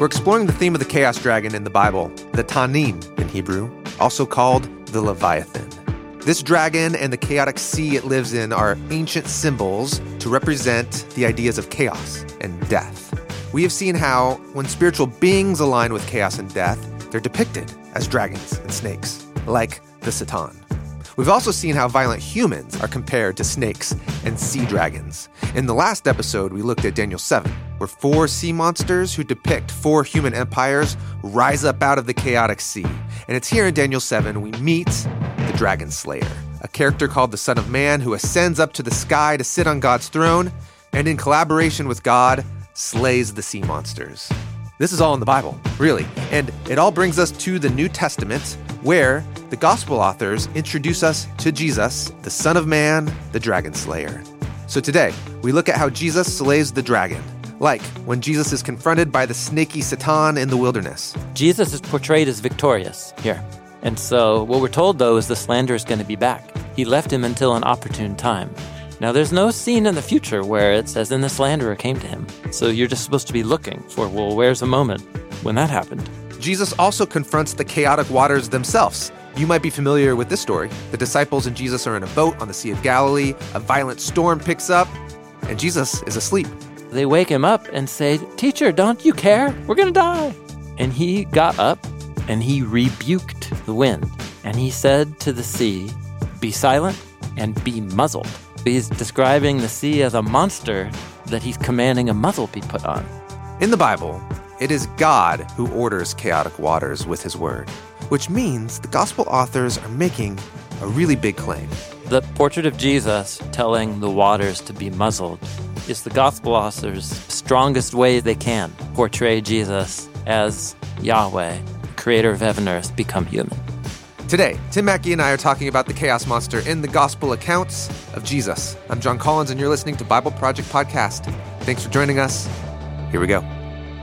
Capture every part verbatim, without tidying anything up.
We're exploring the theme of the chaos dragon in the Bible, the Tanin in Hebrew, also called the Leviathan. This dragon and the chaotic sea it lives in are ancient symbols to represent the ideas of chaos and death. We have seen how, when spiritual beings align with chaos and death, they're depicted as dragons and snakes, like the Satan. We've also seen how violent humans are compared to snakes and sea dragons. In the last episode, we looked at Daniel seven, where four sea monsters who depict four human empires rise up out of the chaotic sea. And it's here in Daniel seven we meet the Dragon Slayer, a character called the Son of Man who ascends up to the sky to sit on God's throne, and in collaboration with God, slays the sea monsters. This is all in the Bible, really. And it all brings us to the New Testament, where the gospel authors introduce us to Jesus, the Son of Man, the Dragon Slayer. So today, we look at how Jesus slays the dragon, like when Jesus is confronted by the snaky Satan in the wilderness. Jesus is portrayed as victorious here. And so what we're told, though, is the slanderer is going to be back. He left him until an opportune time. Now, there's no scene in the future where it says, and the slanderer came to him. So you're just supposed to be looking for, well, where's the moment when that happened? Jesus also confronts the chaotic waters themselves. You might be familiar with this story. The disciples and Jesus are in a boat on the Sea of Galilee. A violent storm picks up, and Jesus is asleep. They wake him up and say, "Teacher, don't you care? We're going to die." And he got up, and he rebuked the wind. And he said to the sea, "Be silent and be muzzled." He's describing the sea as a monster that he's commanding a muzzle be put on. In the Bible, it is God who orders chaotic waters with his word, which means the gospel authors are making a really big claim. The portrait of Jesus telling the waters to be muzzled is the gospel authors' strongest way they can portray Jesus as Yahweh, creator of heaven and earth, become human. Today, Tim Mackey and I are talking about the chaos monster in the gospel accounts of Jesus. I'm John Collins, and you're listening to Bible Project Podcast. Thanks for joining us. Here we go.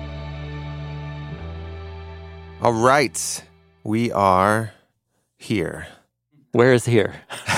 All right, we are here. Where is here?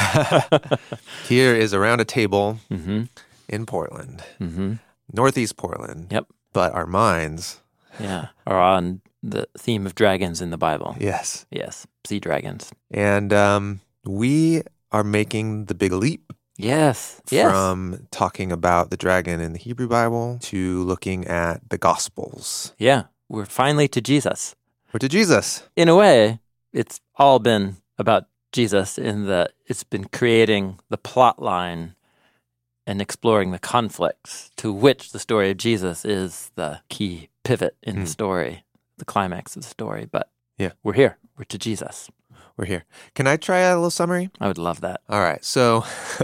Here is around a table mm-hmm. in Portland, mm-hmm. Northeast Portland. Yep. But our minds... Yeah, are on the theme of dragons in the Bible. Yes. Yes, sea dragons. And um, we are making the big leap. Yes, yes. From talking about the dragon in the Hebrew Bible to looking at the Gospels. Yeah, we're finally to Jesus. We're to Jesus. In a way, it's all been about Jesus in that it's been creating the plot line and exploring the conflicts to which the story of Jesus is the key pivot in mm. the story, the climax of the story. But yeah, we're here. We're to Jesus. We're here. Can I try a little summary? I would love that. All right. So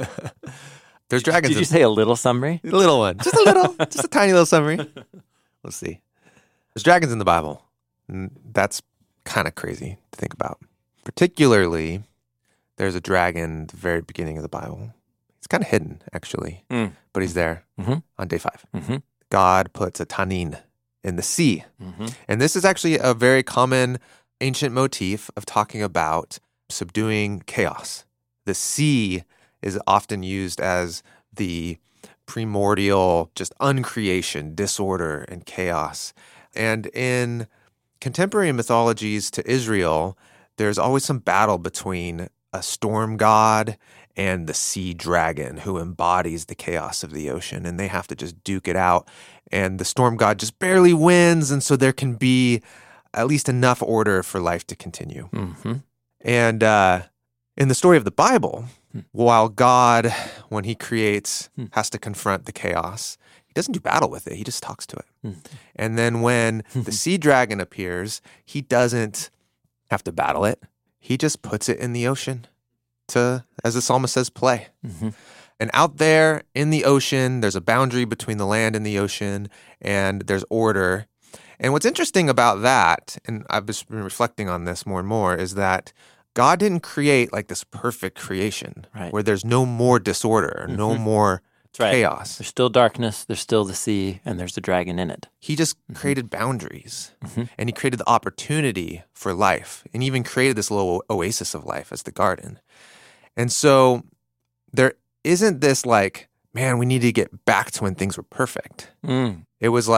there's dragons. Did you say a little summary? A little one. Just a little. Just a tiny little summary. Let's see. There's dragons in the Bible. And that's kind of crazy to think about. Particularly, there's a dragon at the very beginning of the Bible. He's kind of hidden, actually, mm. but he's there mm-hmm. on day five. Mm-hmm. God puts a tanin in the sea. Mm-hmm. And this is actually a very common ancient motif of talking about subduing chaos. The sea is often used as the primordial, just uncreation, disorder, and chaos. And in contemporary mythologies to Israel, there's always some battle between a storm god and the sea dragon who embodies the chaos of the ocean, and they have to just duke it out. And the storm god just barely wins, and so there can be at least enough order for life to continue. Mm-hmm. And uh, in the story of the Bible, mm. while God, when he creates, mm. has to confront the chaos, he doesn't do battle with it. He just talks to it. Mm. And then when the sea dragon appears, he doesn't have to battle it. He just puts it in the ocean to, as the psalmist says, play. Mm-hmm. And out there in the ocean, there's a boundary between the land and the ocean, and there's order. And what's interesting about that, and I've just been reflecting on this more and more, is that God didn't create like this perfect creation right. where there's no more disorder, mm-hmm. no more right. chaos. There's still darkness, there's still the sea, and there's the dragon in it. He just mm-hmm. created boundaries, mm-hmm. and he created the opportunity for life, and even created this little oasis of life as the garden. And so there isn't this like, man, we need to get back to when things were perfect. Mm. It was like,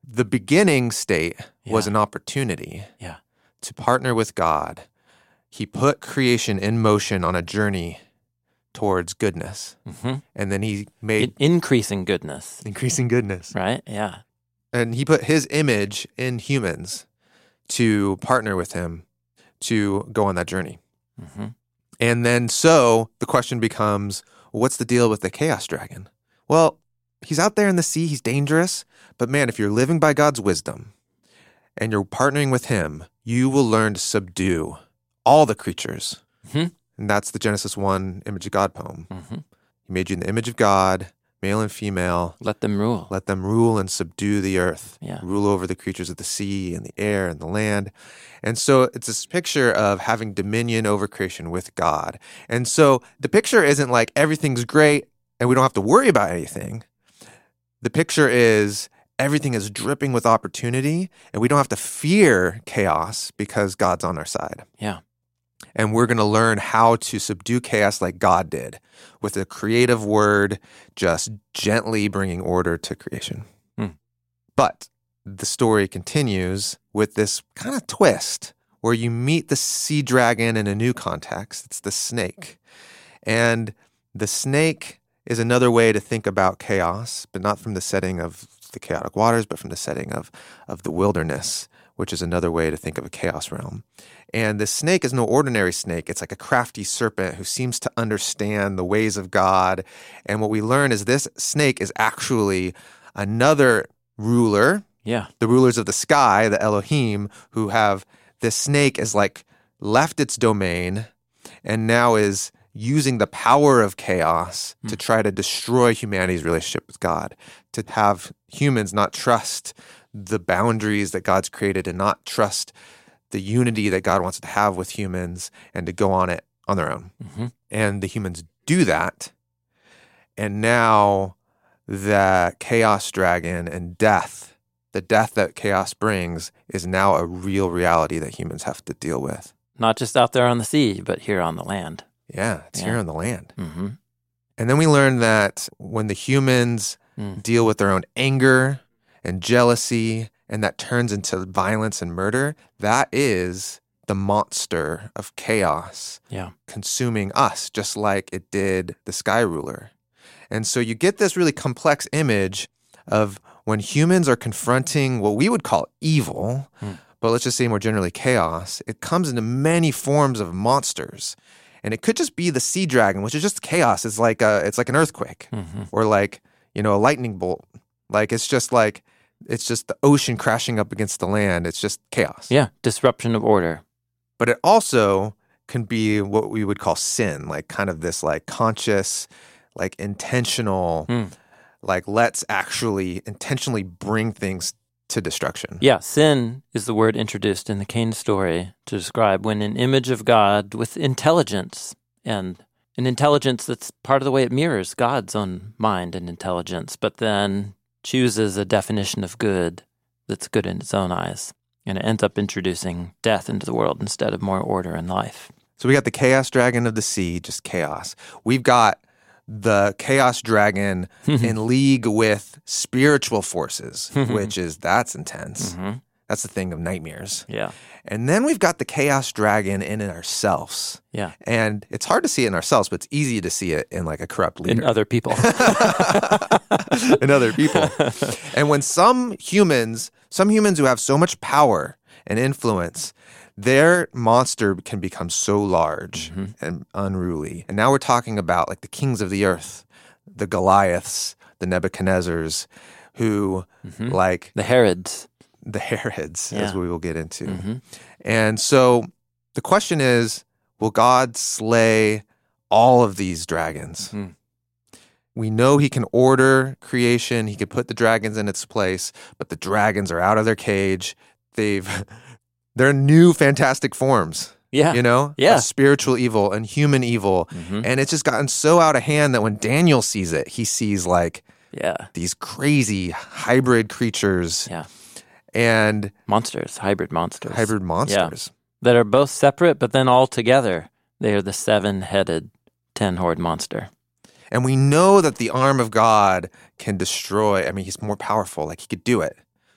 The beginning state was Yeah. an opportunity Yeah. to partner with God. He put creation in motion on a journey towards goodness. Mm-hmm. And then he made In- increasing goodness, increasing goodness. right? Yeah. And he put his image in humans to partner with him to go on that journey. Mm-hmm. And then so the question becomes, what's the deal with the chaos dragon? Well, he's out there in the sea. He's dangerous. But man, if you're living by God's wisdom and you're partnering with him, you will learn to subdue all the creatures. Mm-hmm. And that's the Genesis one image of God poem. Mm-hmm. He made you in the image of God, male and female. Let them rule. Let them rule and subdue the earth. Yeah. Rule over the creatures of the sea and the air and the land. And so it's this picture of having dominion over creation with God. And so the picture isn't like everything's great and we don't have to worry about anything. The picture is everything is dripping with opportunity and we don't have to fear chaos because God's on our side. Yeah. And we're going to learn how to subdue chaos like God did with a creative word, just gently bringing order to creation. Hmm. But the story continues with this kind of twist where you meet the sea dragon in a new context. It's the snake. And the snake is another way to think about chaos, but not from the setting of the chaotic waters, but from the setting of, of the wilderness, which is another way to think of a chaos realm. And the snake is no ordinary snake. It's like a crafty serpent who seems to understand the ways of God. And what we learn is this snake is actually another ruler, Yeah. the rulers of the sky, the Elohim, who have this snake as like left its domain and now is using the power of chaos Mm. to try to destroy humanity's relationship with God, to have humans not trust the boundaries that God's created and not trust the unity that God wants to have with humans and to go on it on their own. Mm-hmm. And the humans do that. And now the chaos dragon and death, the death that chaos brings, is now a real reality that humans have to deal with. Not just out there on the sea, but here on the land. Yeah, it's Yeah. here on the land. Mm-hmm. And then we learn that when the humans Mm. deal with their own anger and jealousy, and that turns into violence and murder, that is the monster of chaos Yeah. consuming us, just like it did the sky ruler. And so you get this really complex image of when humans are confronting what we would call evil, Hmm. but let's just say more generally chaos, it comes into many forms of monsters. And it could just be the sea dragon, which is just chaos. It's like a, it's like an earthquake Mm-hmm. or like, you know, a lightning bolt. Like it's just like, it's just the ocean crashing up against the land. It's just chaos. Yeah. Disruption of order. But it also can be what we would call sin, like kind of this like conscious, like intentional, Hmm. like let's actually intentionally bring things to destruction. Yeah, sin is the word introduced in the Cain story to describe when an image of God with intelligence, and an intelligence that's part of the way it mirrors God's own mind and intelligence, but then chooses a definition of good that's good in its own eyes. And it ends up introducing death into the world instead of more order and life. So we got the chaos dragon of the sea, just chaos. We've got the chaos dragon in league with spiritual forces, which is, that's intense. Mm-hmm. That's the thing of nightmares. Yeah, And then we've got the chaos dragon in ourselves. yeah. And it's hard to see it in ourselves, but it's easy to see it in like a corrupt leader. In other people. in other people. And when some humans, some humans who have so much power and influence, their monster can become so large Mm-hmm. and unruly. And now we're talking about like the kings of the earth, the Goliaths, the Nebuchadnezzars, who Mm-hmm. like The Herods. the Herods, Yeah. as we will get into. Mm-hmm. And so the question is, will God slay all of these dragons? Hmm. We know he can order creation. He can put the dragons in its place, but the dragons are out of their cage. They've, they're new fantastic forms, Yeah. you know, Yeah. of spiritual evil and human evil. Mm-hmm. And it's just gotten so out of hand that when Daniel sees it, he sees like Yeah. these crazy hybrid creatures Yeah. and Monsters, hybrid monsters. hybrid monsters. That are both separate, but then all together, they are the seven-headed, ten-horned monster. And we know that the arm of God can destroy. I mean, he's more powerful. Like he could do it.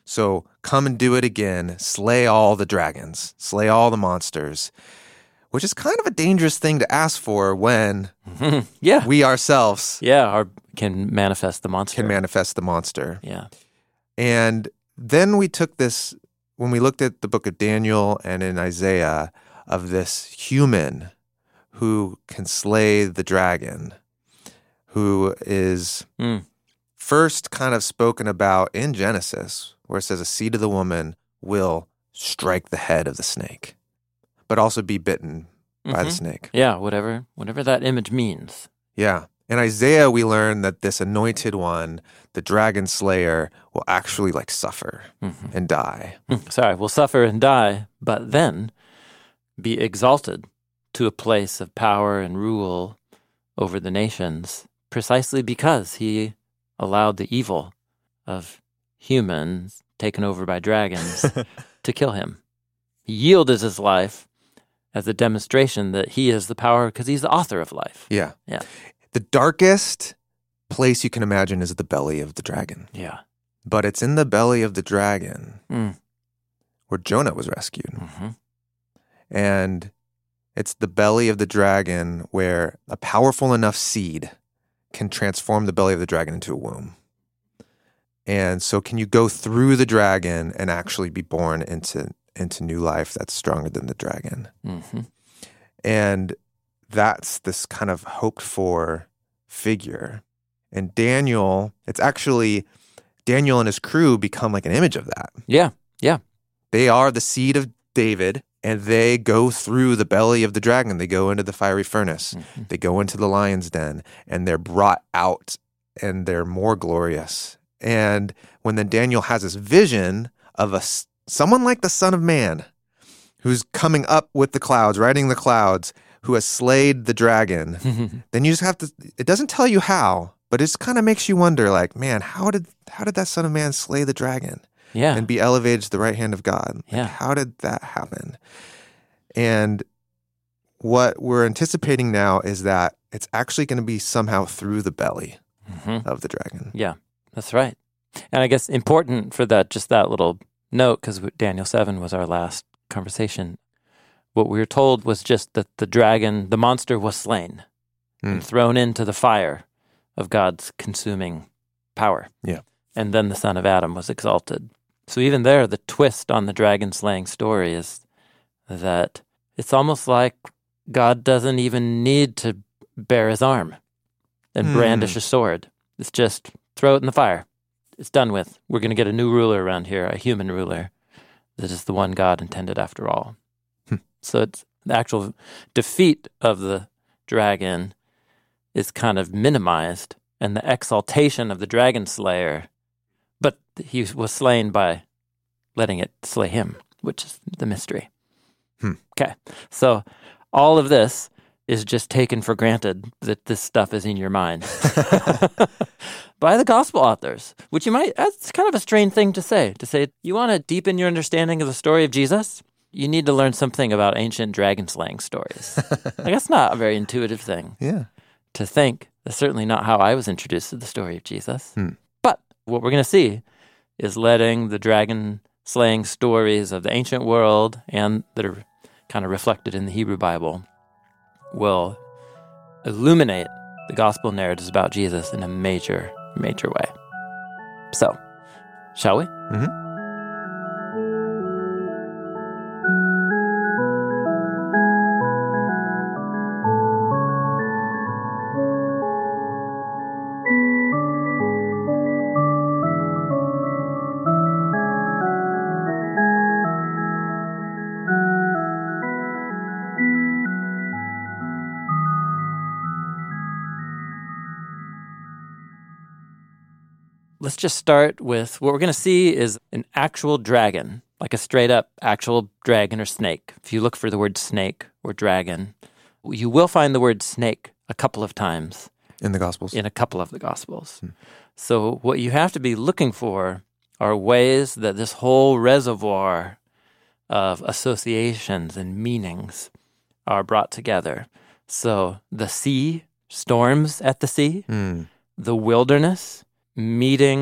So come and do it again. Slay all the dragons. Slay all the monsters. Which is kind of a dangerous thing to ask for when Mm-hmm. Yeah. we ourselves Yeah, or can manifest the monster. can manifest the monster. Yeah. And then we took this, when we looked at the book of Daniel and in Isaiah, of this human who can slay the dragon, who is Mm. first kind of spoken about in Genesis, where it says a seed of the woman will strike the head of the snake, but also be bitten by the Mhm. snake. Yeah, whatever, whatever that image means. Yeah. In Isaiah, we learn that this anointed one, the dragon slayer, will actually like suffer Mhm. and die. Sorry, will suffer and die, but then be exalted to a place of power and rule over the nations, precisely because he allowed the evil of humans taken over by dragons to kill him. He yielded his life as a demonstration that he is the power because he's the author of life. Yeah. Yeah. The darkest place you can imagine is the belly of the dragon. Yeah. But it's in the belly of the dragon Mm. where Jonah was rescued. Mm-hmm. And it's the belly of the dragon where a powerful enough seed can transform the belly of the dragon into a womb. And so can you go through the dragon and actually be born into, into new life that's stronger than the dragon? Mm-hmm. And that's this kind of hoped for figure. And Daniel, it's actually, Daniel and his crew become like an image of that. Yeah. Yeah. They are the seed of David, and they go through the belly of the dragon. They go into the fiery furnace. Mm-hmm. They go into the lion's den, and they're brought out, and they're more glorious. And when then Daniel has this vision of a someone like the Son of Man, who's coming up with the clouds, riding the clouds, who has slayed the dragon, then you just have to, it doesn't tell you how, but it just kind of makes you wonder, like, man, how did how did that Son of Man slay the dragon? Yeah. And be elevated to the right hand of God? Like, Yeah. how did that happen? And what we're anticipating now is that it's actually going to be somehow through the belly Mm-hmm. of the dragon. Yeah, that's right. And I guess important for that, just that little note, because Daniel seven was our last conversation. What we were told was just that the dragon, the monster was slain Mm. and thrown into the fire of God's consuming power. Yeah. And then the son of Adam was exalted. So even there, the twist on the dragon slaying story is that it's almost like God doesn't even need to bear his arm and Hmm. brandish a sword. It's just throw it in the fire. It's done with. We're going to get a new ruler around here, a human ruler that is the one God intended after all. Hmm. So it's the actual defeat of the dragon is kind of minimized, and the exaltation of the dragon slayer, but he was slain by letting it slay him, which is the mystery. Hmm. Okay, so all of this is just taken for granted that this stuff is in your mind by the gospel authors, which you might, that's kind of a strange thing to say, to say, you want to deepen your understanding of the story of Jesus? You need to learn something about ancient dragon slaying stories. Like, that's not a very intuitive thing Yeah. to think. That's certainly not how I was introduced to the story of Jesus. Hmm. But what we're going to see is letting the dragon slaying stories of the ancient world and that are kind of reflected in the Hebrew Bible will illuminate the gospel narratives about Jesus in a major, major way. So, shall we? Mm-hmm. Let's just start with what we're going to see is an actual dragon, like a straight up actual dragon or snake. If you look for the word snake or dragon, you will find the word snake a couple of times In the Gospels. in a couple of the Gospels. Hmm. So what you have to be looking for are ways that this whole reservoir of associations and meanings are brought together. So the sea, storms at the sea, Mm. the wilderness, meeting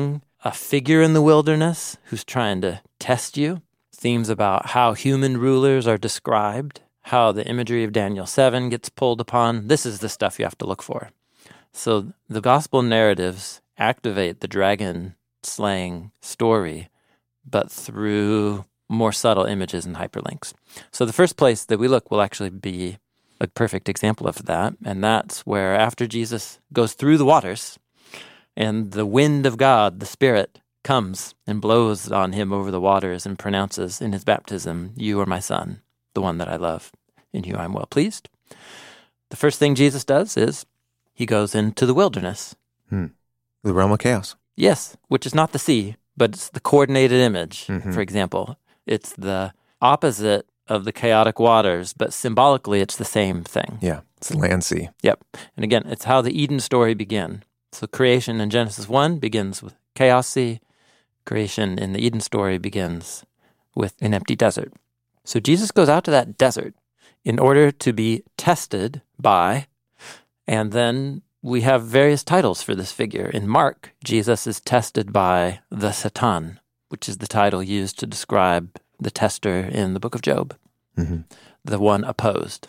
a figure in the wilderness who's trying to test you. Themes about how human rulers are described, how the imagery of Daniel seven gets pulled upon. This is the stuff you have to look for. So the gospel narratives activate the dragon slaying story, but through more subtle images and hyperlinks. So the first place that we look will actually be a perfect example of that, and that's where after Jesus goes through the waters and the wind of God, the Spirit, comes and blows on him over the waters and pronounces in his baptism, "You are my son, the one that I love. In you I am well pleased." The first thing Jesus does is he goes into the wilderness. Hmm. The realm of chaos. Yes, which is not the sea, but it's the coordinated image, Mm-hmm. for example. It's the opposite of the chaotic waters, but symbolically it's the same thing. Yeah, it's the land sea. Yep. And again, it's how the Eden story began. So creation in Genesis one begins with chaos sea. Creation in the Eden story begins with an empty desert. So Jesus goes out to that desert in order to be tested by, and then we have various titles for this figure. In Mark, Jesus is tested by the Satan, which is the title used to describe the tester in the book of Job, Mm-hmm. the one opposed.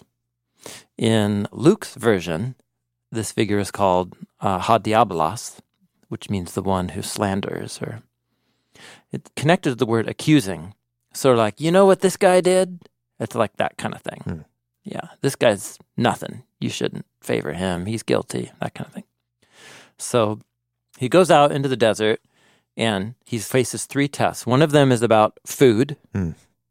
In Luke's version, this figure is called uh, Ha Diabolos, which means the one who slanders, or it's connected to the word accusing. So like, you know what this guy did? It's like that kind of thing. Hmm. Yeah, this guy's nothing. You shouldn't favor him. He's guilty, that kind of thing. So he goes out into the desert and he faces three tests. One of them is about food. Hmm.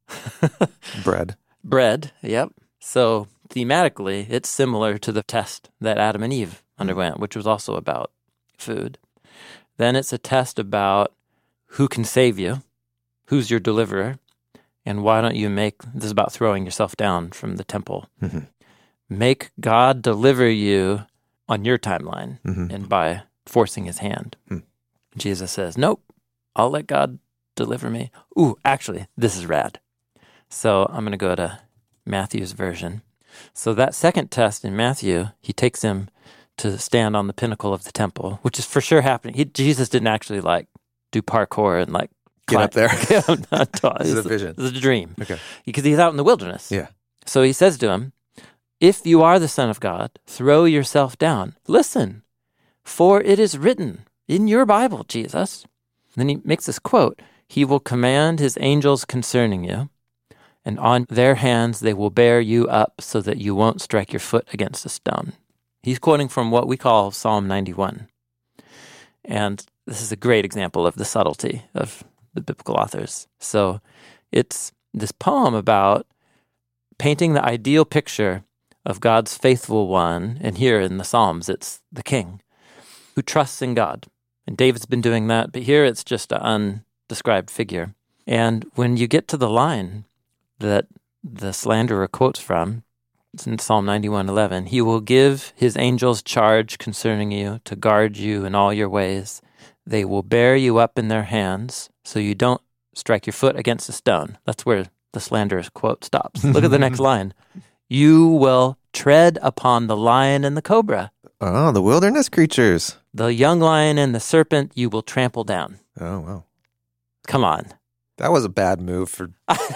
Bread. Bread, yep. So thematically, it's similar to the test that Adam and Eve underwent, which was also about food. Then it's a test about who can save you, who's your deliverer, and why don't you make, this is about throwing yourself down from the temple. Mm-hmm. Make God deliver you on your timeline Mm-hmm. and by forcing his hand. Hmm. Jesus says, nope, I'll let God deliver me. Ooh, actually, this is rad. So I'm going to go to Matthew's version. So that second test in Matthew, he takes him to stand on the pinnacle of the temple, which is for sure happening. He, Jesus didn't actually like do parkour and like Get up there. This is a vision. This is a dream. Okay. Because he's out in the wilderness. Yeah. So he says to him, if you are the Son of God, throw yourself down. Listen, for it is written in your Bible, Jesus. Then he makes this quote, he will command his angels concerning you, and on their hands they will bear you up so that you won't strike your foot against a stone. He's quoting from what we call Psalm ninety-one. And this is a great example of the subtlety of the biblical authors. So it's this poem about painting the ideal picture of God's faithful one, and here in the Psalms, it's the king who trusts in God. And David's been doing that, but here it's just an undescribed figure. And when you get to the line that the slanderer quotes from, it's in Psalm ninety-one eleven, he will give his angels charge concerning you to guard you in all your ways. They will bear you up in their hands so you don't strike your foot against a stone. That's where the slanderer's quote stops. Look at the next line. You will tread upon the lion and the cobra. Oh, the wilderness creatures. The young lion and the serpent you will trample down. Oh, wow. Come on. That was a bad move for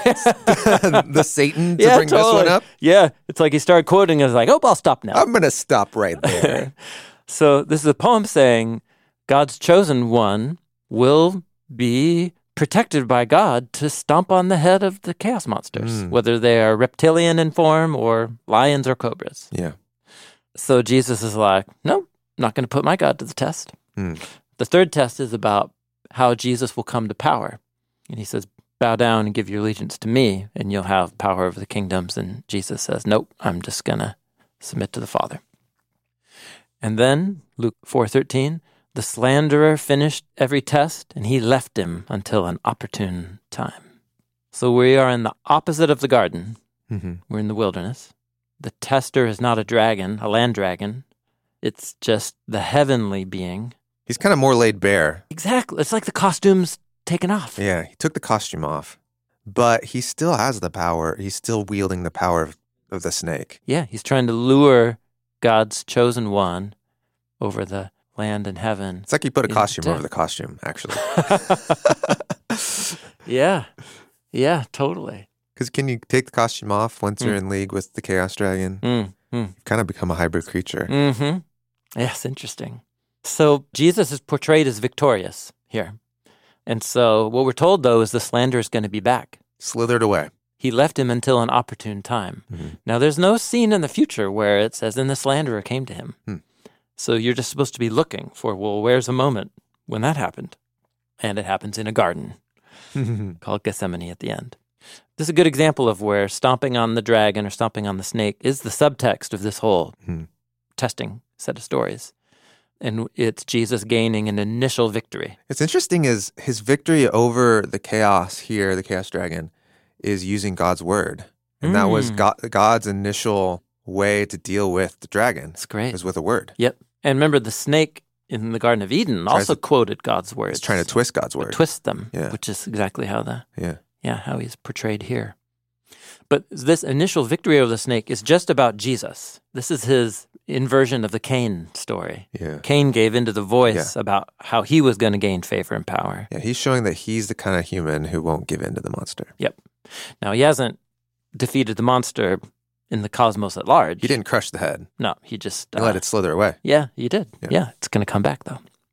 the Satan to Yeah, bring this totally. one up. Yeah, it's like he started quoting and was like, oh, I'll stop now. I'm going to stop right there. So this is a poem saying God's chosen one will be protected by God to stomp on the head of the chaos monsters, Mm. whether they are reptilian in form or lions or cobras. Yeah. So Jesus is like, no, not going to put my God to the test. Mm. The third test is about how Jesus will come to power. And he says, bow down and give your allegiance to me, and you'll have power over the kingdoms. And Jesus says, nope, I'm just going to submit to the Father. And then, Luke four thirteen, the slanderer finished every test, and he left him until an opportune time. So we are in the opposite of the garden. Mm-hmm. We're in the wilderness. The tester is not a dragon, a land dragon. It's just the heavenly being. He's kind of more laid bare. Exactly. It's like the costume's taken off. Yeah, he took the costume off, but he still has the power. He's still wielding the power of, of the snake. Yeah, he's trying to lure God's chosen one over the land and heaven. It's like you put a is costume dead. over the costume, actually. Yeah. Yeah, totally. Because can you take the costume off once you're Mm. in league with the Chaos Dragon? Mm, mm. You've kind of become a hybrid creature. Mm-hmm. Yes, interesting. So Jesus is portrayed as victorious here. And so what we're told, though, is the slanderer is going to be back. Slithered away. He left him until an opportune time. Mm-hmm. Now, there's no scene in the future where it says, and the slanderer came to him. Hmm. So you're just supposed to be looking for, well, where's a moment when that happened? And it happens in a garden called Gethsemane at the end. This is a good example of where stomping on the dragon or stomping on the snake is the subtext of this whole Hmm. testing set of stories. And it's Jesus gaining an initial victory. It's interesting is his victory over the chaos here, the Chaos Dragon, is using God's word. And that was Mm. God, God's initial way to deal with the dragon. It's great. Was with a word. Yep. And remember, the snake in the Garden of Eden Tries also to- quoted God's words. It's trying to twist God's word. Twist them, Yeah. which is exactly how the Yeah. yeah how he's portrayed here. But this initial victory over the snake is just about Jesus. This is his inversion of the Cain story. Yeah. Cain gave into the voice about how he was going to gain favor and power. Yeah. He's showing that he's the kind of human who won't give in to the monster. Yep. Now, he hasn't defeated the monster in the cosmos at large. He didn't crush the head. No, he just... He let it slither away. Yeah, he did. Yeah. Yeah, it's going to come back, though.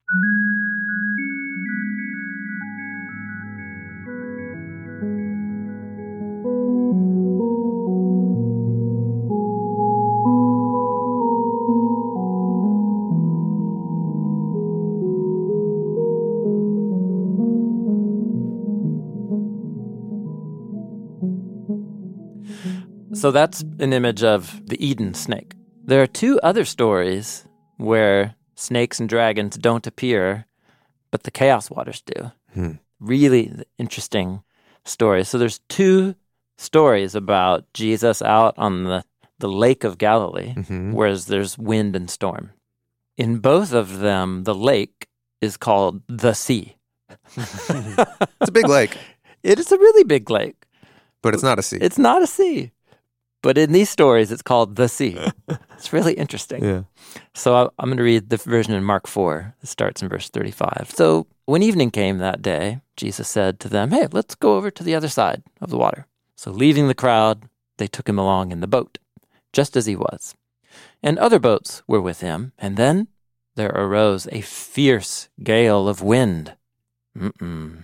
So that's an image of the Eden snake. There are two other stories where snakes and dragons don't appear, but the chaos waters do. Hmm. Really interesting stories. So there's two stories about Jesus out on the, the Lake of Galilee, Mhm. whereas there's wind and storm. In both of them, the lake is called the sea. It's a big lake, It is a really big lake. but it's not a sea. It's not a sea. But in these stories, it's called the sea. It's really interesting. Yeah. So I- I'm going to read the version in Mark four. It starts in verse thirty-five. So when evening came that day, Jesus said to them, hey, let's go over to the other side of the water. So leaving the crowd, they took him along in the boat, just as he was. And other boats were with him. And then there arose a fierce gale of wind. Mm-mm.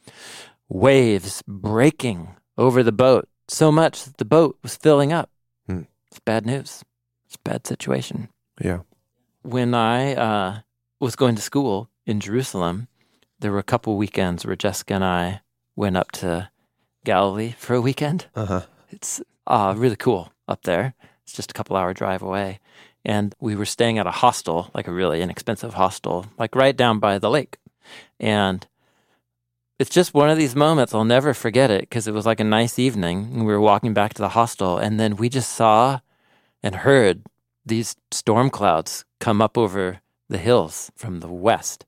Waves breaking over the boat, so much that the boat was filling up. Hmm. It's bad news. It's a bad situation. Yeah. When I uh, was going to school in Jerusalem, there were a couple weekends where Jessica and I went up to Galilee for a weekend. Uh-huh. It's uh, really cool up there. It's just a couple hour drive away. And we were staying at a hostel, like a really inexpensive hostel, like right down by the lake. And it's just one of these moments, I'll never forget it, because it was like a nice evening, and we were walking back to the hostel, and then we just saw and heard these storm clouds come up over the hills from the west.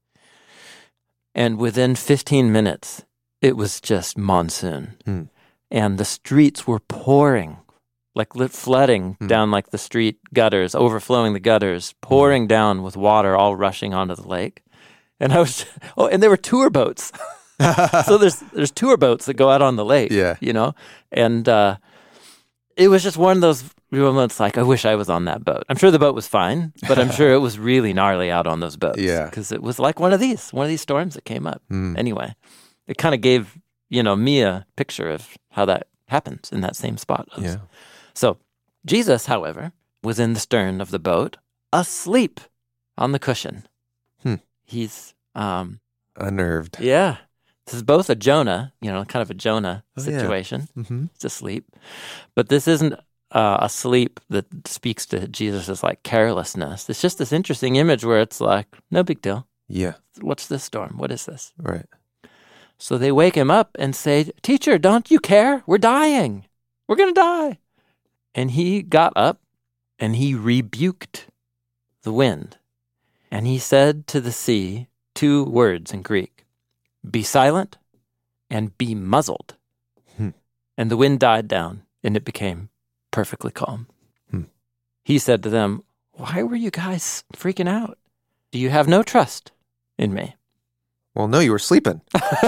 And within fifteen minutes, it was just monsoon. Hmm. And the streets were pouring, like lit flooding Hmm. down like the street gutters, overflowing the gutters, pouring down with water all rushing onto the lake. And I was, oh, and there were tour boats. So there's there's tour boats that go out on the lake, Yeah. you know, and uh, it was just one of those moments like, I wish I was on that boat. I'm sure the boat was fine, but I'm sure it was really gnarly out on those boats. Yeah. Because it was like one of these, one of these storms that came up. Hmm. Anyway, it kind of gave, you know, me a picture of how that happens in that same spot. Yeah. So Jesus, however, was in the stern of the boat, asleep on the cushion. Hmm. He's, um, Unnerved. yeah. This is both a Jonah, you know, kind of a Jonah Oh, yeah. situation. Mm-hmm. It's asleep. But this isn't uh, a sleep that speaks to Jesus' like carelessness. It's just this interesting image where it's like, no big deal. Yeah. What's this storm? What is this? Right. So they wake him up and say, teacher, don't you care? We're dying. We're going to die. And he got up and he rebuked the wind. And he said to the sea two words in Greek. Be silent and be muzzled. Hmm. And the wind died down and it became perfectly calm. Hmm. He said to them, why were you guys freaking out? Do Do you have no trust in me? Well, no, you were sleeping.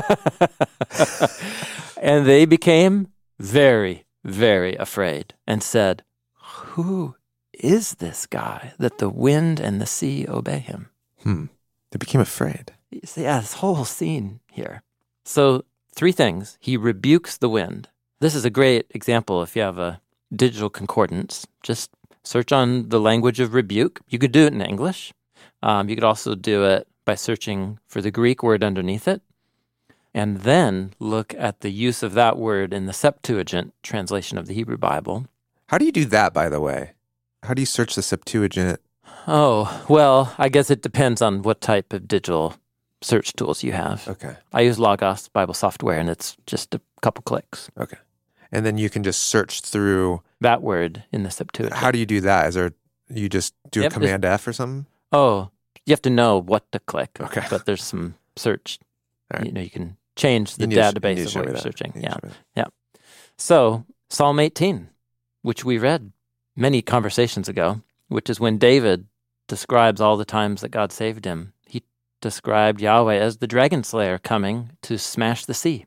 And they became very, very afraid and said, who is this guy that the wind and the sea obey him? Hmm. They became afraid. Yeah, this whole scene here. So three things. He rebukes the wind. This is a great example if you have a digital concordance. Just search on the language of rebuke. You could do it in English. Um, you could also do it by searching for the Greek word underneath it. And then look at the use of that word in the Septuagint translation of the Hebrew Bible. How do you do that, by the way? How do you search the Septuagint? Oh, well, I guess it depends on what type of digital search tools you have. Okay. I use Logos Bible software, and it's just a couple clicks. Okay. And then you can just search through that word in the Septuagint. How do you do that? Is there, you just do Yep, a Command F or something? Oh, you have to know what to click. Okay. But there's some search. All right. You know, you can change the You need to- you database need to of show what me you're that. searching. You need to Yeah. show me that. Yeah. So, Psalm eighteen, which we read many conversations ago, which is when David describes all the times that God saved him. He described Yahweh as the dragon slayer coming to smash the sea.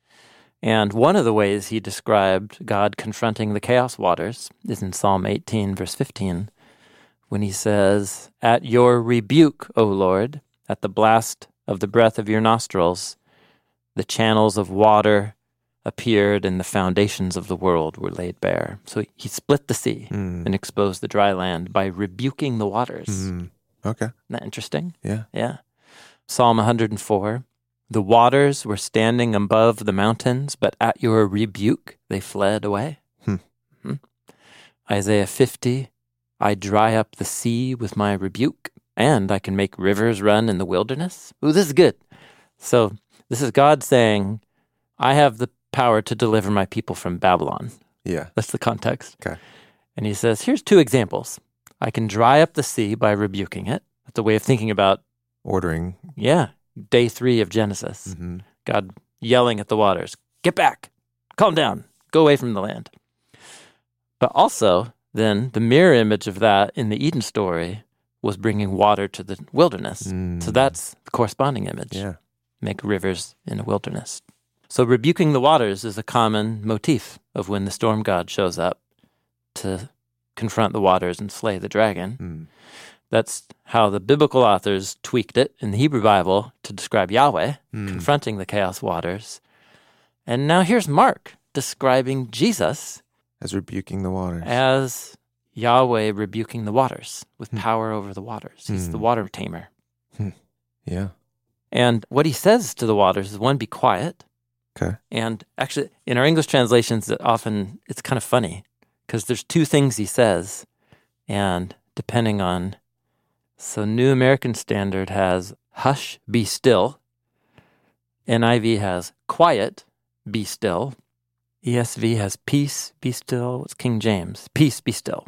And one of the ways he described God confronting the chaos waters is in Psalm eighteen, verse fifteen, when he says, "At your rebuke, O Lord, at the blast of the breath of your nostrils, the channels of water appeared and the foundations of the world were laid bare." So he split the sea Mm. and exposed the dry land by rebuking the waters. Mm. Okay. Isn't that interesting? Yeah. Yeah. Psalm one hundred four, "The waters were standing above the mountains, but at your rebuke they fled away." Hmm. Hmm. Isaiah fifty, "I dry up the sea with my rebuke, and I can make rivers run in the wilderness." Ooh, this is good. So this is God saying, I have the power to deliver my people from Babylon. Yeah. That's the context. Okay. And he says, here's two examples. I can dry up the sea by rebuking it. That's a way of thinking about, Ordering. yeah, day three of Genesis. Mm-hmm. God yelling at the waters, get back, calm down, go away from the land. But also, then, the mirror image of that in the Eden story was bringing water to the wilderness. Mm. So that's the corresponding image. Yeah. Make rivers in a wilderness. So rebuking the waters is a common motif of when the storm god shows up to confront the waters and slay the dragon. Mm. That's how the biblical authors tweaked it in the Hebrew Bible to describe Yahweh Mm. confronting the chaos waters. And now here's Mark describing Jesus As rebuking the waters. as Yahweh rebuking the waters with Hmm. power over the waters. He's Hmm. the water tamer. Yeah. And what he says to the waters is, one, be quiet. Okay. And actually, in our English translations, it often, it's kind of funny because there's two things he says. And depending on, so New American Standard has hush, be still. N I V has quiet, be still. E S V has peace, be still. What's King James? Peace, be still.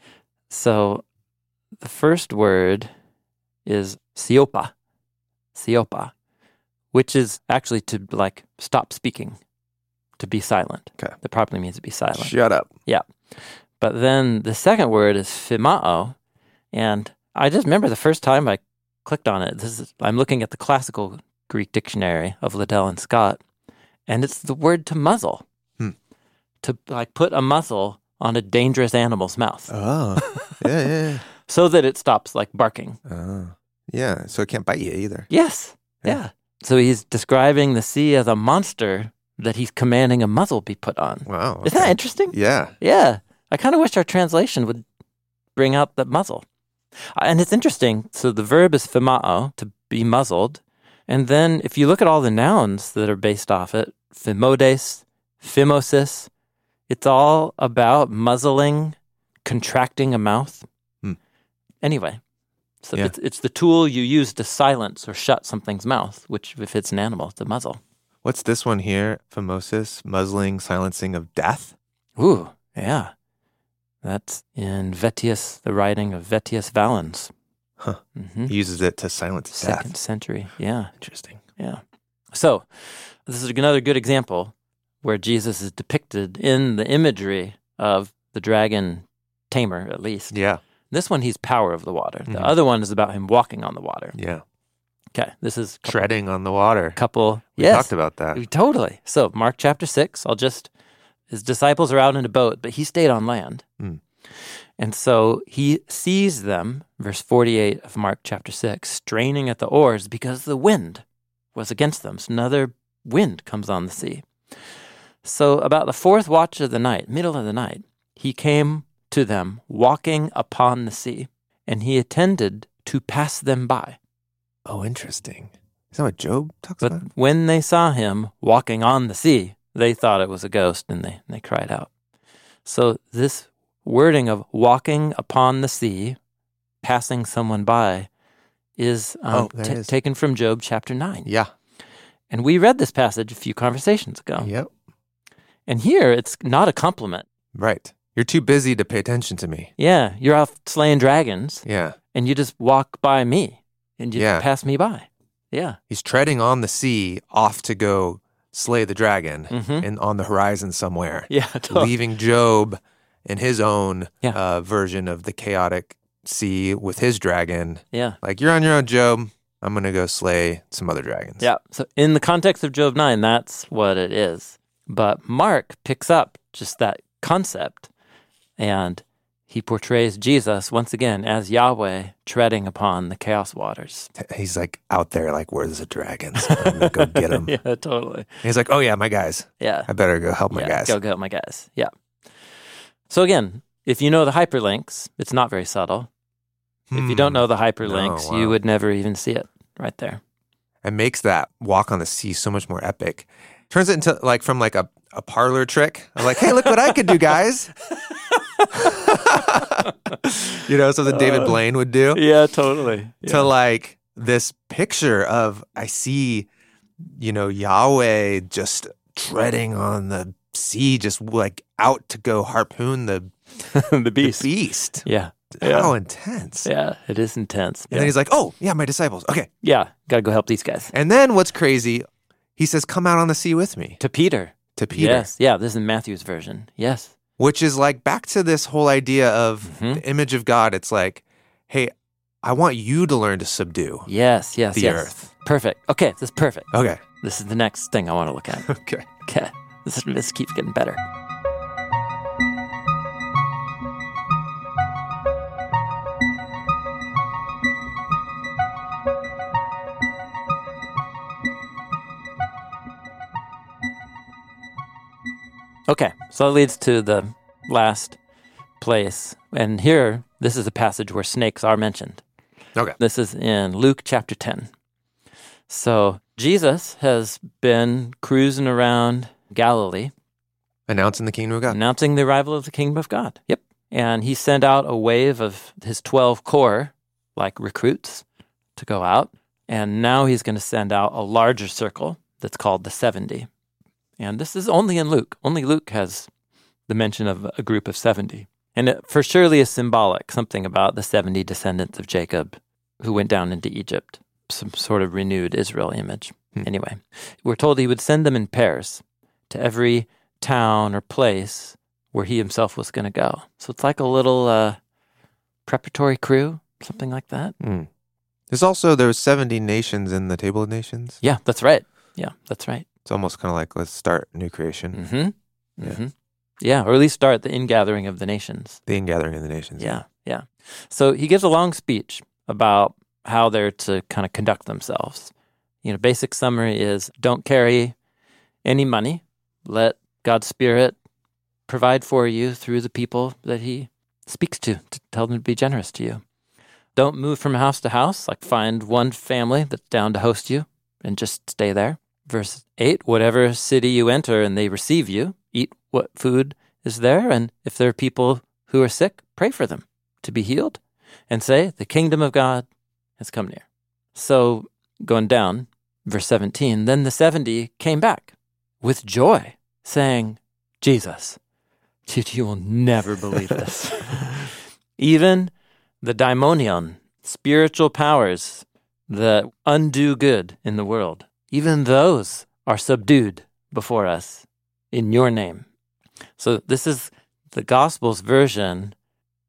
So the first word is siopa, siopa, which is actually to like stop speaking, to be silent. Okay. That probably means to be silent. Shut up. Yeah. But then the second word is phimao, and I just remember the first time I clicked on it. This is I'm looking at the classical Greek dictionary of Liddell and Scott, and it's the word to muzzle, Hmm. to like put a muzzle on a dangerous animal's mouth, Oh. Yeah, yeah, yeah. so that it stops like barking. Oh. Yeah. So it can't bite you either. Yes. Yeah. Yeah. So he's describing the sea as a monster that he's commanding a muzzle be put on. Wow. Isn't that okay. interesting? Yeah. Yeah. I kind of wish our translation would bring out that muzzle. Uh, And it's interesting. So the verb is phimao, to be muzzled. And then if you look at all the nouns that are based off it, phimodes, phimosis, it's all about muzzling, contracting a mouth. Hmm. Anyway, so Yeah. it's, it's the tool you use to silence or shut something's mouth, which if it's an animal, it's a muzzle. What's this one here? Phimosis, muzzling, silencing of death. Ooh, yeah. That's in Vettius, the writing of Vettius Valens. Huh. hmm He uses it to silence Second death. century, yeah, Interesting. yeah. So, this is another good example where Jesus is depicted in the imagery of the dragon tamer, at least, Yeah. This one, he's power of the water. The Mhm. other one is about him walking on the water. Yeah. Okay, this is couple, Treading on the water. couple. We yes, talked about that. Totally. So Mark chapter six, I'll just, his disciples are out in a boat, but he stayed on land. Mm. And so he sees them, verse forty-eight of Mark chapter six, straining at the oars because the wind was against them. So another wind comes on the sea. So about the fourth watch of the night, middle of the night, he came to them walking upon the sea, and he intended to pass them by. Oh, interesting. Is that what Job talks But about? when they saw him walking on the sea, they thought it was a ghost, and they, they cried out. So this wording of walking upon the sea, passing someone by, is, um, Oh, there ta- it is. taken from Job chapter nine. Yeah. And we read this passage a few conversations ago. Yep. And here, it's not a compliment. Right. You're too busy to pay attention to me. Yeah, you're off slaying dragons, Yeah. and you just walk by me, and you Yeah. pass me by. Yeah. He's treading on the sea off to go slay the dragon Mhm. and on the horizon somewhere, Yeah, totally. leaving Job in his own Yeah. uh, version of the chaotic sea with his dragon. Yeah. Like, you're on your own, Job. I'm going to go slay some other dragons. Yeah. So in the context of Job nine, that's what it is. But Mark picks up just that concept, and he portrays Jesus once again as Yahweh treading upon the chaos waters. He's like out there, like, where's the dragons? I'm going to go get them. Yeah, totally. He's like, oh, yeah, my guys. Yeah. I better go help my yeah, guys. Go get my guys. Yeah. So again, if you know the hyperlinks, it's not very subtle. If you don't know the hyperlinks, No, wow. you would never even see it right there. It makes that walk on the sea so much more epic. Turns it into like from like a, a parlor trick. I'm like, hey, look what I could do, guys. You know, something David Blaine would do. Yeah, totally. To like this picture of, I see, you know, Yahweh just treading on the sea, just like out to go harpoon the, the beast. the beast. Yeah. How Yeah. intense. Yeah, it is intense. And then he's like, oh, yeah, my disciples. Okay. Yeah, got to go help these guys. And then what's crazy, he says, come out on the sea with me. To Peter. To Peter. Yes. Yeah, this is Matthew's version. Yes. Which is like back to this whole idea of Mhm. the image of God. It's like, hey, I want you to learn to subdue Yes, yes, the yes. earth. Perfect. Okay, this is perfect. Okay. This is the next thing I want to look at. Okay. Okay. This, this keeps getting better. Okay, so that leads to the last place. And here, this is a passage where snakes are mentioned. Okay. This is in Luke chapter ten. So Jesus has been cruising around Galilee, Announcing the kingdom of God. announcing the arrival of the kingdom of God. Yep. And he sent out a wave of his twelve core, like recruits, to go out. And now he's going to send out a larger circle that's called the seventy. And this is only in Luke. Only Luke has the mention of a group of seventy. And it for surely is symbolic, something about the seventy descendants of Jacob who went down into Egypt, some sort of renewed Israel image. Hmm. Anyway, we're told he would send them in pairs to every town or place where he himself was going to go. So it's like a little uh, preparatory crew, something like that. Mm. There's also, there's seventy nations in the Table of Nations. Yeah, that's right. Yeah, that's right. It's almost kind of like, let's start new creation. Mm-hmm. Yeah. Mm-hmm. Yeah, or at least start the ingathering of the nations. The ingathering of the nations. Yeah, yeah. So he gives a long speech about how they're to kind of conduct themselves. You know, basic summary is don't carry any money. Let God's Spirit provide for you through the people that he speaks to, to tell them to be generous to you. Don't move from house to house, like find one family that's down to host you and just stay there. Verse eight, whatever city you enter and they receive you, eat what food is there, and if there are people who are sick, pray for them to be healed, and say, the kingdom of God has come near. So, going down, verse seventeen, then the seventy came back with joy, saying, Jesus, you will never believe this. Even the daimonion, spiritual powers that undo good in the world, even those are subdued before us in your name. So this is the Gospel's version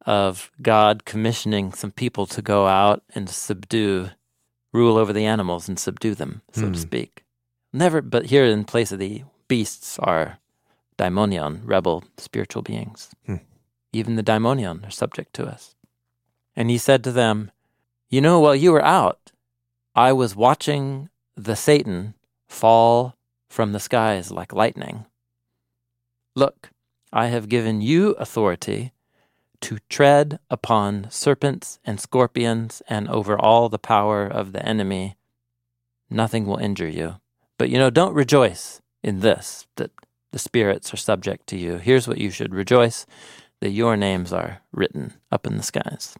of God commissioning some people to go out and subdue, rule over the animals and subdue them, so Hmm. to speak. Never, but here in place of the beasts are daimonion, rebel spiritual beings. Hmm. Even the daimonion are subject to us. And he said to them, you know, while you were out, I was watching the Satan fall from the skies like lightning. Look, I have given you authority to tread upon serpents and scorpions and over all the power of the enemy. Nothing will injure you. But, you know, don't rejoice in this, that the spirits are subject to you. Here's what you should rejoice, that your names are written up in the skies.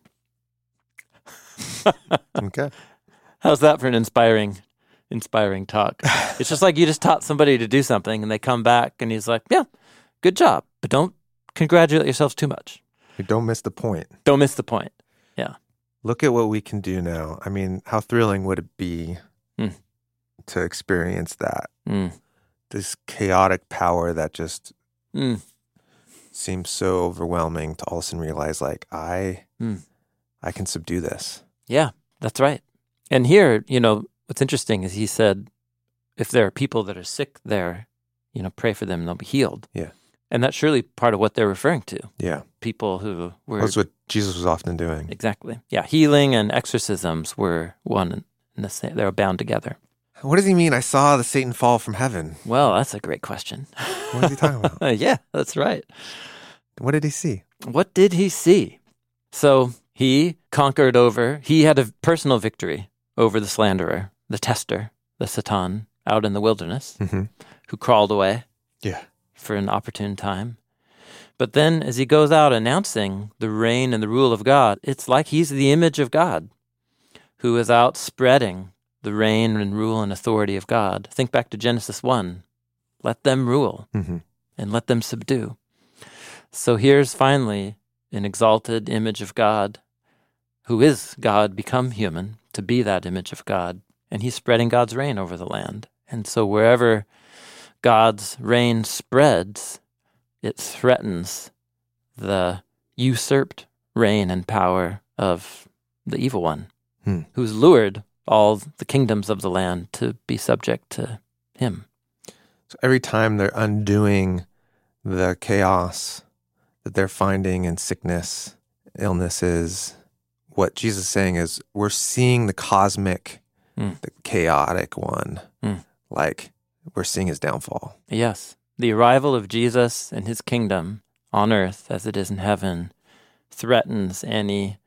Okay. How's that for an inspiring, inspiring talk? It's just like you just taught somebody to do something and they come back and he's like, yeah, good job, but don't congratulate yourselves too much. You don't miss the point. Don't miss the point. Yeah. Look at what we can do now. I mean, how thrilling would it be Mm. to experience that? Mm. This chaotic power that just Mm. seems so overwhelming to all of a sudden realize, like, I, Mm. I can subdue this. Yeah, that's right. And here, you know, what's interesting is he said, if there are people that are sick there, you know, pray for them, they'll be healed. Yeah. And that's surely part of what they're referring to. Yeah. People who were... That's what Jesus was often doing. Exactly. Yeah, healing and exorcisms were one and the same. They were bound together. What does he mean? I saw the Satan fall from heaven. Well, that's a great question. What is he talking about? Uh, yeah, that's right. What did he see? What did he see? So he conquered over, he had a personal victory over the slanderer, the tester, the Satan, out in the wilderness, Mm-hmm. who crawled away Yeah. for an opportune time. But then as he goes out announcing the reign and the rule of God, it's like he's the image of God who is out spreading the reign and rule and authority of God. Think back to Genesis one. Let them rule Mm-hmm. and let them subdue. So here's finally an exalted image of God, who is God become human, to be that image of God. And he's spreading God's reign over the land. And so wherever God's reign spreads, it threatens the usurped reign and power of the evil one, Hmm. who's lured all the kingdoms of the land to be subject to him. So every time they're undoing the chaos that they're finding in sickness, illnesses, what Jesus is saying is we're seeing the cosmic, Mm. the chaotic one, Mm. like we're seeing his downfall. Yes, the arrival of Jesus and his kingdom on earth as it is in heaven threatens any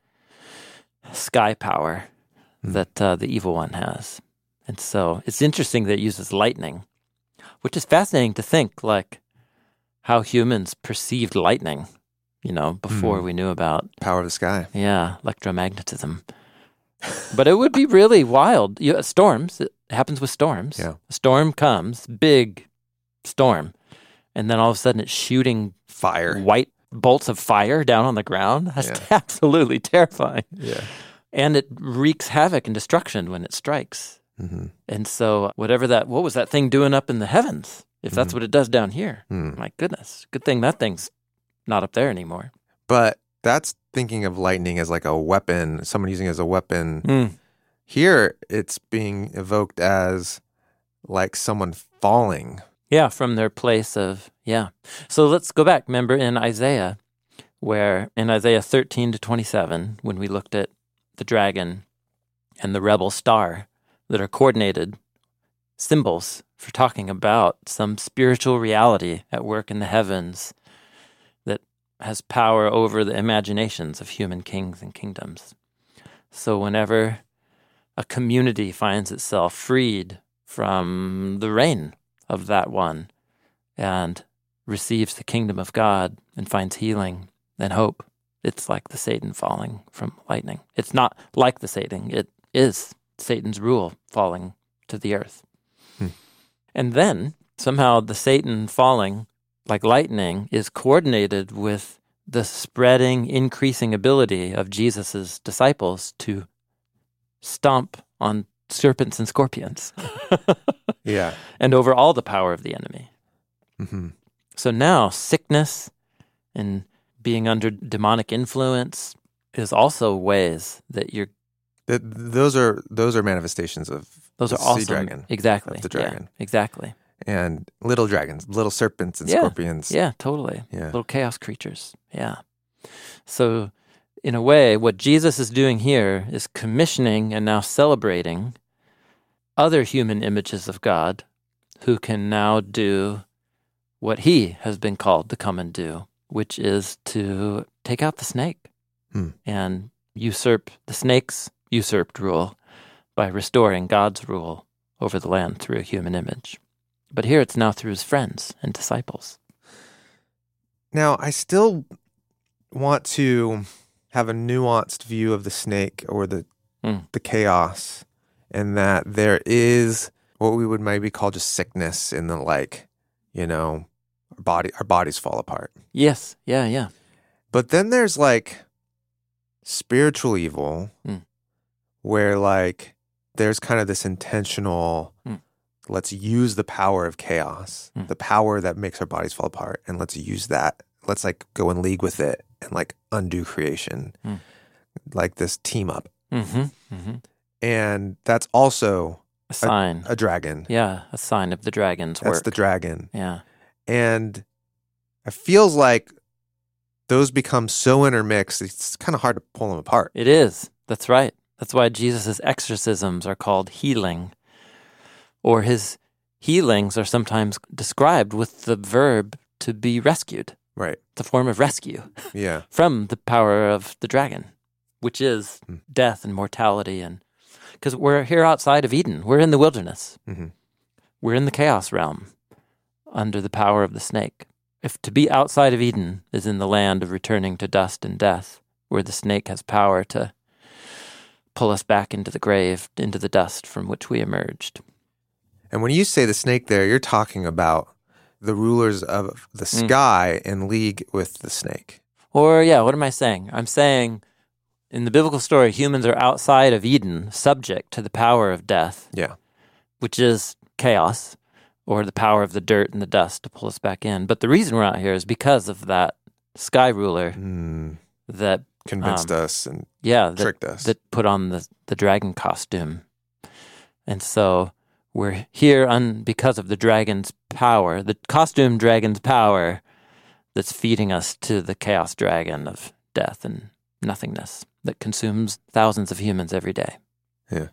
sky power Mm. that uh, the evil one has. And so it's interesting that it uses lightning, which is fascinating to think, like, how humans perceived lightning, you know, before Mm. we knew about, Power of the sky. yeah, electromagnetism. But it would be really wild. You, storms, it happens with storms. Yeah. A storm comes, big storm, and then all of a sudden it's shooting Fire. white bolts of fire down on the ground. That's Yeah. absolutely terrifying. Yeah. And it wreaks havoc and destruction when it strikes. Mm-hmm. And so whatever that, what was that thing doing up in the heavens? If that's Mhm. what it does down here, Mm. my goodness, good thing that thing's not up there anymore. But that's thinking of lightning as like a weapon, someone using it as a weapon. Mm. Here, it's being evoked as like someone falling. Yeah, from their place of, yeah. So let's go back. Remember in Isaiah, where in Isaiah thirteen to twenty-seven, when we looked at the dragon and the rebel star that are coordinated symbols for talking about some spiritual reality at work in the heavens that has power over the imaginations of human kings and kingdoms. So whenever a community finds itself freed from the reign of that one and receives the kingdom of God and finds healing and hope, it's like the Satan falling from lightning. It's not like the Satan. It is Satan's rule falling to the earth. Hmm. And then somehow the Satan falling like lightning is coordinated with the spreading, increasing ability of Jesus's disciples to stomp on serpents and scorpions Yeah. and over all the power of the enemy. Mm-hmm. So now sickness and being under demonic influence is also ways that you're. Th- those are those are manifestations of Those the are awesome. sea dragon, Exactly. of the dragon, Yeah, exactly. and little dragons, little serpents and Yeah. scorpions. Yeah, totally. Yeah. Little chaos creatures. Yeah. So, in a way, what Jesus is doing here is commissioning and now celebrating other human images of God who can now do what he has been called to come and do, which is to take out the snake Hmm. and usurp the snake's usurped rule by restoring God's rule over the land through a human image. But here it's now through his friends and disciples. Now, I still want to have a nuanced view of the snake or the Mm. the chaos, and that there is what we would maybe call just sickness in the, like, you know, our body, our bodies fall apart. Yes, yeah, yeah. But then there's like spiritual evil, Mm. where like there's kind of this intentional, Mm. let's use the power of chaos, Mm. the power that makes our bodies fall apart, and let's use that. Let's like go in league with it and like undo creation, Mm. like this team up. Mm-hmm, mm-hmm. And that's also A sign. a dragon. yeah, a sign of the dragon's That's work. the dragon. yeah. And it feels like those become so intermixed, it's kind of hard to pull them apart. It is. That's right. That's why Jesus' exorcisms are called healing, or his healings are sometimes described with the verb to be rescued. Right. It's a form of rescue Yeah. from the power of the dragon, which is Mm. death and mortality. And because we're here outside of Eden, we're in the wilderness, hmm we're in the chaos realm under the power of the snake. If to be outside of Eden is in the land of returning to dust and death, where the snake has power to pull us back into the grave, into the dust from which we emerged. And when you say the snake there, you're talking about the rulers of the Mm. sky in league with the snake. Or, yeah, what am I saying? I'm saying in the biblical story, humans are outside of Eden, subject to the power of death, Yeah. which is chaos, or the power of the dirt and the dust to pull us back in. But the reason we're out here is because of that sky ruler Mm. that, Convinced Um, us and yeah, that, tricked us. that put on the, the dragon costume. And so we're here un, because of the dragon's power, the costume dragon's power that's feeding us to the chaos dragon of death and nothingness that consumes thousands of humans every day. Yeah.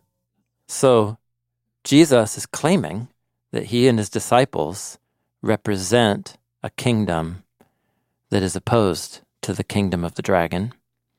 So Jesus is claiming that he and his disciples represent a kingdom that is opposed to the kingdom of the dragon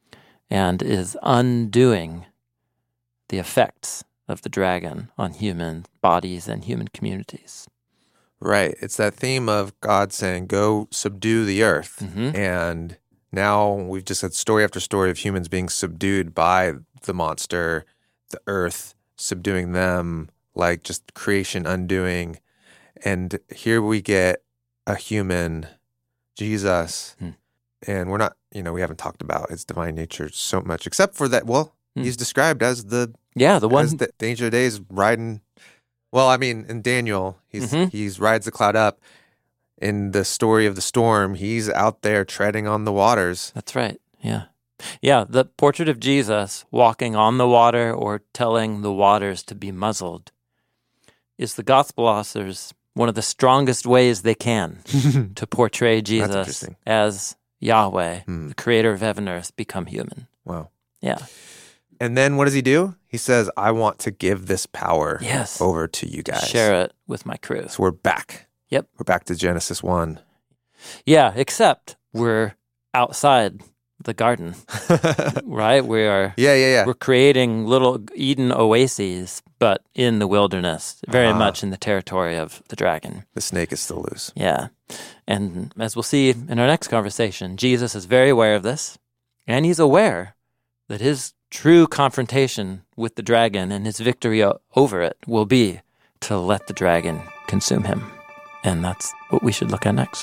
and is undoing the effects of the dragon on human bodies and human communities. Right. It's that theme of God saying, go subdue the earth. Mhm. And now we've just had story after story of humans being subdued by the monster, the earth, subduing them, like just creation undoing. And here we get a human, Jesus, Hmm. and we're not, you know, we haven't talked about his divine nature so much, except for that, well, Hmm. he's described as the, Yeah, the one. as the Danger of Days riding, well, I mean, in Daniel, he's Mhm. he's rides the cloud up. In the story of the storm, he's out there treading on the waters. That's right. Yeah. Yeah, the portrait of Jesus walking on the water or telling the waters to be muzzled is the gospel authors one of the strongest ways they can to portray Jesus interesting. as Yahweh, Hmm. the creator of heaven and earth, become human. Wow. Yeah. And then what does he do? He says, I want to give this power Yes. over to you guys. Share it with my crew. So we're back. Yep. We're back to Genesis one. Yeah, except we're outside the garden, right? We are Yeah, yeah, yeah. we're creating little Eden oases, but in the wilderness, very Ah. much in the territory of the dragon. The snake is still loose. Yeah. And as we'll see in our next conversation, Jesus is very aware of this, and he's aware that his true confrontation with the dragon and his victory o- over it will be to let the dragon consume him. And that's what we should look at next.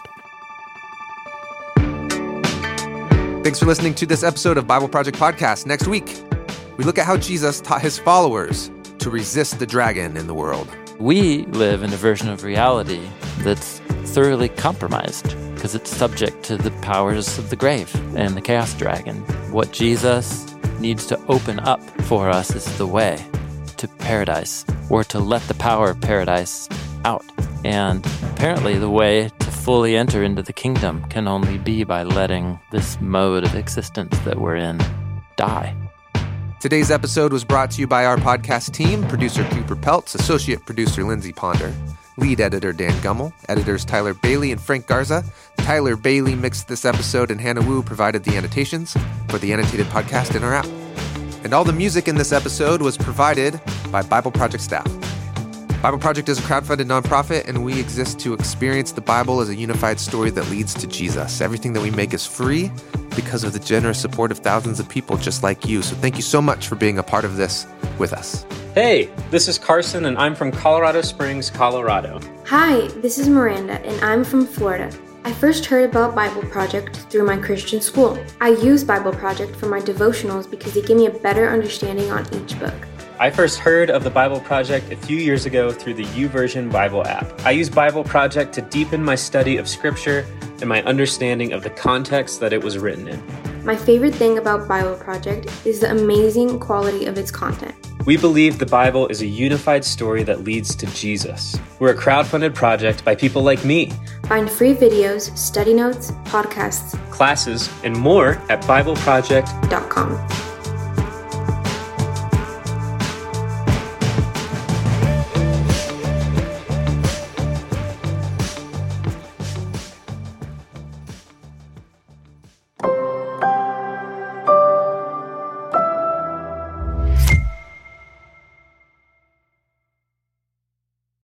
Thanks for listening to this episode of Bible Project Podcast. Next week, we look at how Jesus taught his followers to resist the dragon in the world. We live in a version of reality that's thoroughly compromised because it's subject to the powers of the grave and the chaos dragon. What Jesus needs to open up for us is the way to paradise, or to let the power of paradise out. And apparently the way to fully enter into the kingdom can only be by letting this mode of existence that we're in die. Today's episode was brought to you by our podcast team, producer Cooper Peltz, associate producer Lindsay Ponder, lead editor Dan Gummel, editors Tyler Bailey and Frank Garza. Tyler Bailey mixed this episode, and Hannah Wu provided the annotations for the annotated podcast in our app. And all the music in this episode was provided by Bible Project staff. Bible Project is a crowdfunded nonprofit, and we exist to experience the Bible as a unified story that leads to Jesus. Everything that we make is free because of the generous support of thousands of people just like you. So thank you so much for being a part of this with us. Hey, this is Carson, and I'm from Colorado Springs, Colorado. Hi, this is Miranda, and I'm from Florida. I first heard about Bible Project through my Christian school. I use Bible Project for my devotionals because they give me a better understanding on each book. I first heard of the Bible Project a few years ago through the YouVersion Bible app. I use Bible Project to deepen my study of Scripture and my understanding of the context that it was written in. My favorite thing about Bible Project is the amazing quality of its content. We believe the Bible is a unified story that leads to Jesus. We're a crowdfunded project by people like me. Find free videos, study notes, podcasts, classes, and more at Bible Project dot com.